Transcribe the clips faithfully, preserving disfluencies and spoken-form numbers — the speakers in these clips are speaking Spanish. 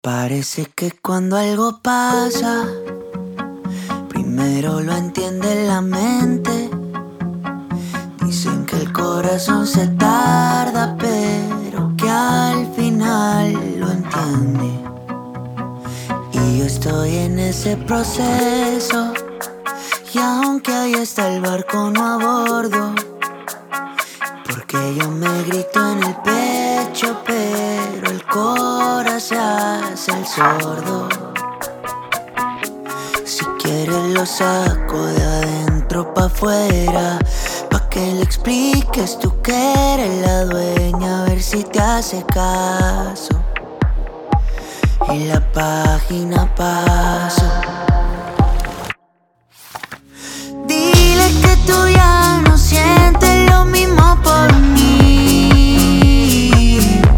Parece que cuando algo pasa, primero lo entiende la mente. Dicen que el corazón se tarda, pero que al final lo entiende. Y yo estoy en ese proceso, y aunque ahí está el barco no abordo, porque yo me grito en el pecho, pero el corazón se hace el sordo. Si quieres lo saco de adentro pa' afuera, pa' que le expliques tú que eres la dueña, a ver si te hace caso. Y la página paso. Dile que tú ya no sientes lo mismo por mí.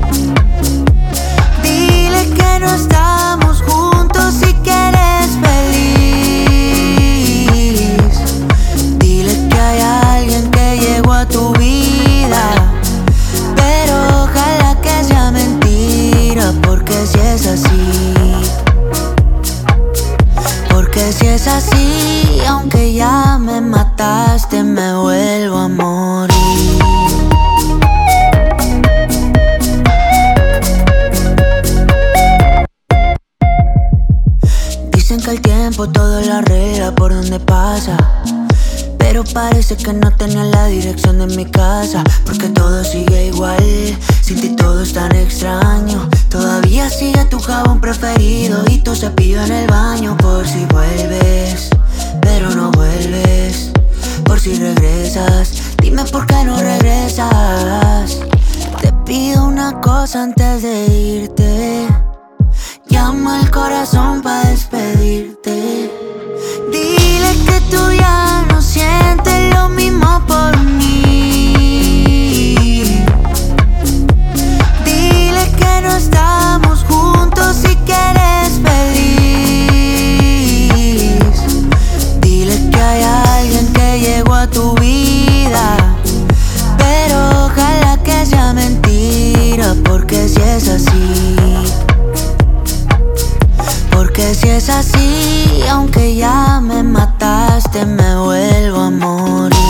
Dile que no estamos juntos y que eres feliz. Dile que hay alguien que llegó a tu vida, pero ojalá que sea mentira, porque si es así, porque si es así, aunque ya me mataste, me vuelvo a morir. Dicen que el tiempo todo lo arregla por donde pasa, pero parece que no tenía la dirección de mi casa, porque todo sigue igual, sin ti todo es tan extraño. Todavía sigue tu jabón preferido y tu cepillo en el baño, por si vuelves, pero no vuelves, por si regresas, dime por qué no regresas. Te pido una cosa antes de irte, llama al corazón pa' despedirte. Dile que tú ya no sientes lo mismo por mí. Dile que no estamos juntos y que eres feliz. Dile que hay alguien que llegó a tu vida, pero ojalá que sea mentira, porque si es así, porque si es así, aunque ya me mataste, me vuelvo a morir.